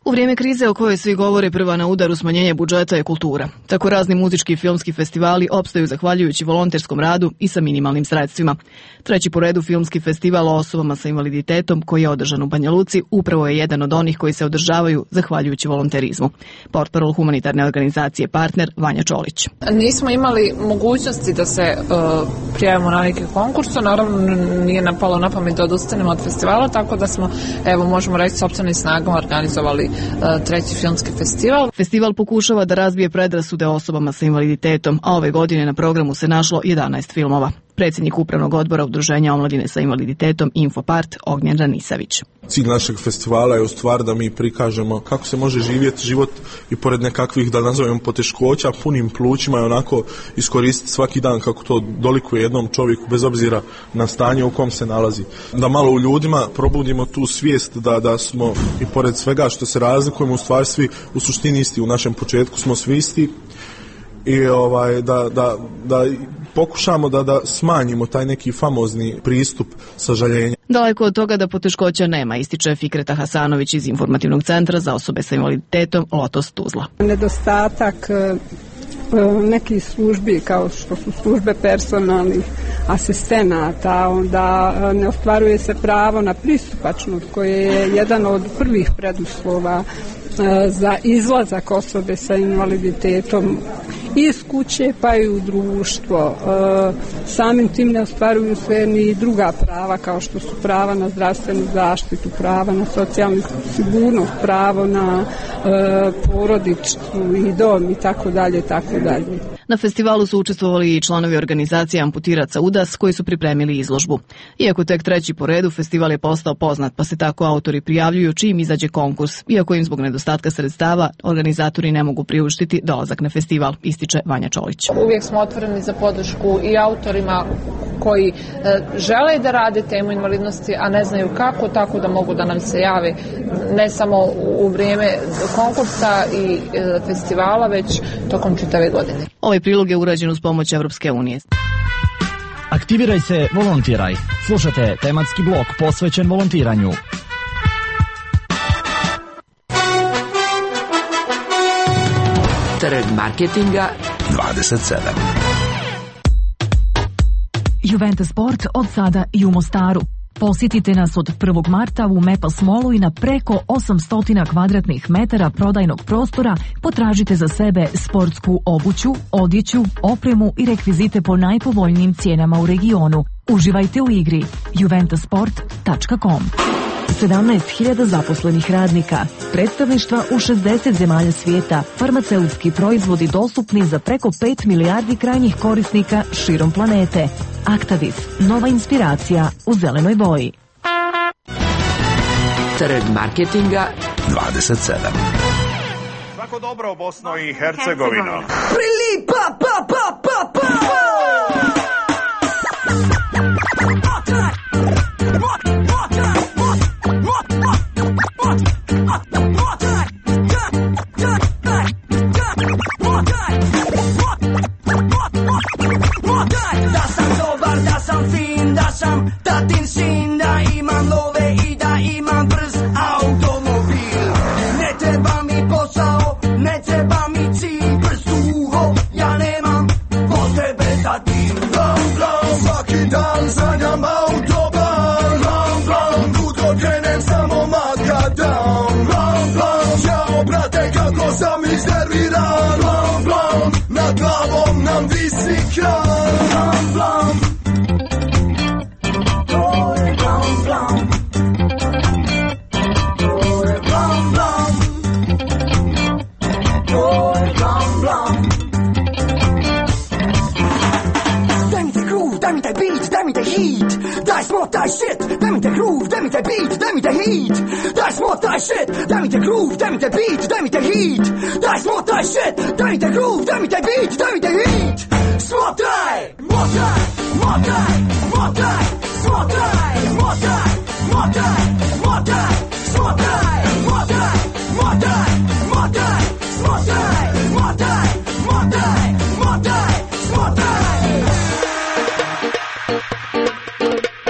U vrijeme krize o kojoj svi govore, prva na udaru smanjenja budžeta je kultura. Tako razni muzički i filmski festivali opstaju zahvaljujući volonterskom radu i sa minimalnim sredstvima. Treći po redu filmski festival o osobama sa invaliditetom koji je održan u Banja Luci upravo je jedan od onih koji se održavaju zahvaljujući volonterizmu. Portparol humanitarne organizacije Partner Vanja Čolić. Nismo imali mogućnosti da se prijavimo na neke konkurse, naravno nije napalo na pamet da odustanemo od festivala, tako da smo, evo možemo reći, sopstvenim snagama organizovali treći filmski festival. Festival pokušava da razbije predrasude osobama sa invaliditetom, a ove godine na programu se našlo 11 filmova. Predsjednik Upravnog odbora Udruženja omladine sa invaliditetom Infopart Ognjen Ranisavić. Cilj našeg festivala je u stvari da mi prikažemo kako se može živjeti život i pored nekakvih, da nazovemo, poteškoća, punim plućima i onako iskoristiti svaki dan kako to dolikuje jednom čovjeku bez obzira na stanje u kom se nalazi. Da malo u ljudima probudimo tu svijest da smo i pored svega što se razlikujemo u stvari svi u suštini isti, u našem početku smo svi isti i da pokušamo da smanjimo taj neki famozni pristup sažaljenja. Daleko od toga da poteškoća nema, ističe Fikreta Hasanović iz Informativnog centra za osobe sa invaliditetom Lotos Tuzla. Nedostatak nekih službi kao što su službe personalnih asistenata, onda ne ostvaruje se pravo na pristupačnost koje je jedan od prvih preduslova za izlazak osobe sa invaliditetom iz kuće pa i u društvo. Samim tim ne ostvaruju se ni druga prava kao što su prava na zdravstvenu zaštitu, prava na socijalnu sigurnost, pravo na porodičnu i dom i tako dalje, tako dalje. Na festivalu su učestvovali i članovi organizacije Amputiraca UDAS koji su pripremili izložbu. Iako tek treći po redu, festival je postao poznat, pa se tako autori prijavljuju čim izađe konkurs. Iako im zbog nedostatka sredstava, organizatori ne mogu priuštiti dolazak na festival, ističe Vanja Čolić. Uvijek smo otvoreni za podršku i autorima koji žele da rade temu invalidnosti, a ne znaju kako, tako da mogu da nam se jave ne samo u vrijeme konkursa i festivala, već tokom čitave godine. Ovaj prilog je urađen uz pomoć Evropske unije. Aktiviraj se, volontiraj. Slušajte tematski blok posvećen volontiranju. Trg marketinga 27. Juventus Sport od sada i u Mostaru. Posjetite nas od 1. marta u Mepas Mallu i na preko 800 kvadratnih metara prodajnog prostora potražite za sebe sportsku obuću, odjeću, opremu i rekvizite po najpovoljnijim cijenama u regionu. Uživajte u igri. juventusport.com. 17.000 zaposlenih radnika, predstavništva u 60 zemalja svijeta, farmaceutski proizvodi dostupni za preko 5 milijardi krajnjih korisnika širom planete. Actavis, nova inspiracija u zelenoj boji. Trg marketinga 27. Svako dobro, Bosno i Hercegovino. Prilipa, pa. Da sam dobar, da sam fin, da sam tatin sin, da imam love i da imam brz automobil. Ne treba mi posao, ne treba mi cilj, brz uho, ja nemam potrebe za tim. Svaki dan sanjam autoban, utro krenem samo makadam. Ćao brate kako sam iznerviran, nad glavom nam visi kran. Daj mi taj beat, daj mi taj hit, daj smotaj shit, daj mi taj groove, daj mi taj beat, daj mi taj hit, daj smotaj shit, daj mi taj groove, daj mi taj beat, daj mi taj hit, daj smotaj shit, daj mi taj groove, daj mi taj beat, daj mi taj hit. Smotaj, motaj, motaj, motaj, smotaj, motaj, motaj, motaj, smotaj, motaj, motaj, motaj, smotaj, motaj, motaj, motaj, smotaj.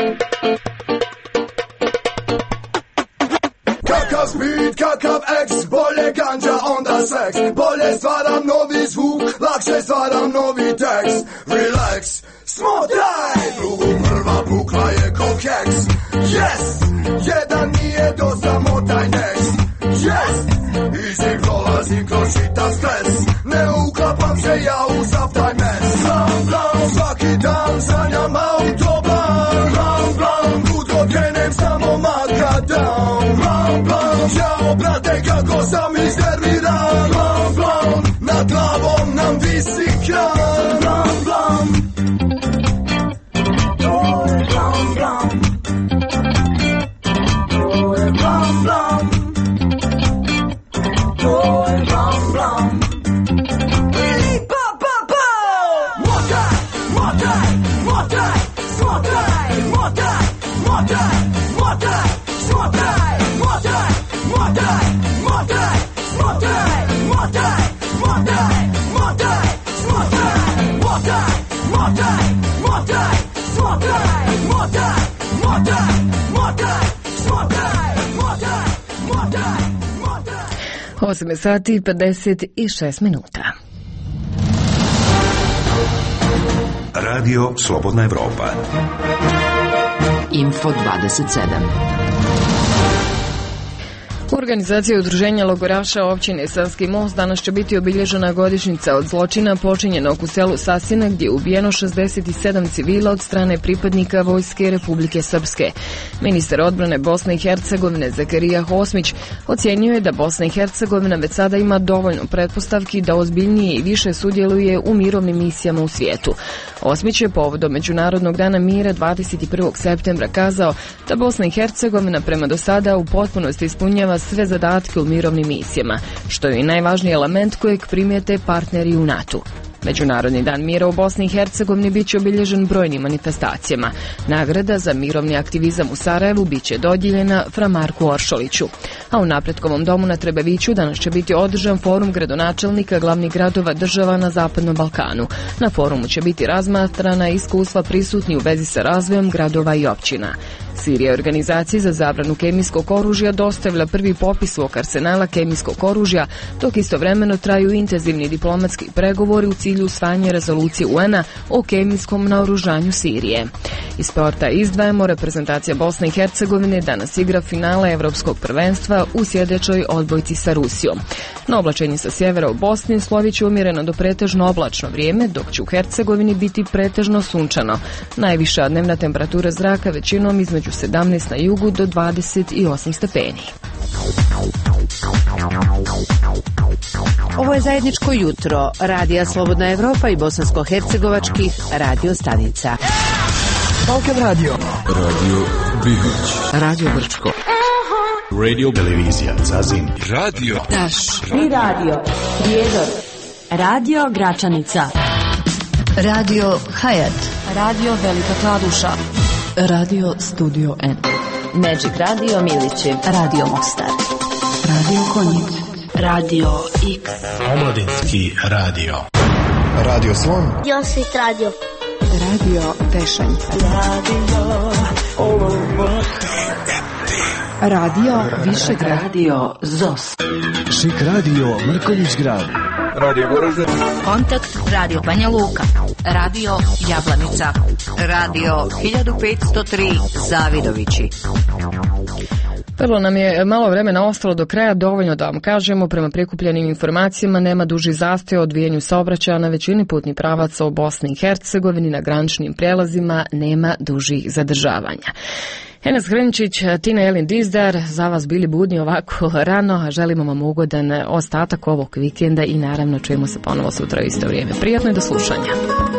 Kakav speed, kakav X, seks. Bolje stvaram novi zvuk, lakše stvaram novi tekst. Relax, smotaj, drugu prva pukla je ko keks. Yes, jedan nije dosta, motaj next. Yes, easy prolazim kroz čitav stres. Ne uklapam se ja u sav taj mes. Blam, blam, svaki dan sanjam autoban. Blam, blam, kutko krenem samo makadam. Blam, blam, jao brate kako sam iznerviran. Blam, blam, nad glavom nam visi kran. Blam, blam, to je blam, blam. To je blam, blam. To je blam, blam. Ili pa, pa, pa. Motaj, motaj, motaj, smotaj, motaj, motaj, motaj, smotaj, motaj, motaj, motaj, smotaj, motaj, motaj, motaj, smotaj, motaj, motaj, motaj, smotaj, motaj, motaj, motaj, smotaj, motaj, motaj, motaj. 8 sati i 56 minuta. Radio Slobodna Evropa. Info 27. Organizacija udruženja logoraša općine Sanski Most danas će biti obilježena godišnjica od zločina počinjenog u selu Sasina gdje je ubijeno 67 civila od strane pripadnika Vojske Republike Srpske. Ministar odbrane Bosne i Hercegovine Zakarija Hosmić ocjenjuje je da Bosna i Hercegovina već sada ima dovoljno pretpostavki da ozbiljnije i više sudjeluje u mirovnim misijama u svijetu. Hosmić je povodom Međunarodnog dana mira 21. septembra kazao da Bosna i Hercegovina prema do sada u potpunosti ispunjava sve zadatke u mirovnim misijama, što je i najvažniji element kojeg primijete partneri u NATO. Međunarodni dan mira u Bosni i Hercegovini bit će obilježen brojnim manifestacijama. Nagrada za mirovni aktivizam u Sarajevu bit će dodijeljena Fra Marku Oršoliću. A u Napretkovom domu na Trebeviću danas će biti održan forum gradonačelnika glavnih gradova država na Zapadnom Balkanu. Na forumu će biti razmatrana iskustva prisutni u vezi sa razvojem gradova i općina. Sirija organizaciji za zabranu kemijskog oružja dostavila prvi popis svog arsenala kemijskog oružja, dok istovremeno traju intenzivni diplomatski pregovori u cilju usvajanja rezolucije UN-a o kemijskom naoružanju Sirije. Iz sporta izdvajamo reprezentacija Bosne i Hercegovine danas igra finala Evropskog prvenstva u sljedećoj odbojci sa Rusijom. Na oblačenje sa sjevera u Bosni slovit će umjereno do pretežno oblačno vrijeme, dok će u Hercegovini biti pretežno sunčano. Najviša dnevna temperatura zraka većinom između 17 na jugu do 28 stepeni. Ovo je zajedničko jutro Radija Slobodna Evropa i bosansko-hercegovačkih radio stanica. Balkan Radio. Radio Bihać. Radio Brčko. Radio Televizija Zazin. Radio Taš. I Radio Prijedor. Radio Gračanica. Radio Hayat. Radio Velika Kladuša. Radio Studio N. Magic Radio Milići. Radio Mostar. Radio Konjic. Radio X. Omladinski radio. Radio Slon. Josit Radio. Radio Tešanj. Radio Višegrad. Radio ZOS. Šik Radio Mrkonjić Grad. Radio Goražde. Kontakt Radio Banja Luka. Radio Jablanica. Radio 1503 Zavidovići. Prvo nam je malo vremena ostalo do kraja, dovoljno da vam kažemo, prema prikupljenim informacijama nema duži zastoj u odvijanju saobraćaja na većini putnih pravaca u Bosni i Hercegovini, na graničnim prijelazima nema dužih zadržavanja. Enes Hrničić, Tina Elin Dizdar, za vas bili budni ovako rano, želimo vam ugodan ostatak ovog vikenda i naravno čujemo se ponovo sutra u isto vrijeme. Prijatno i do slušanja.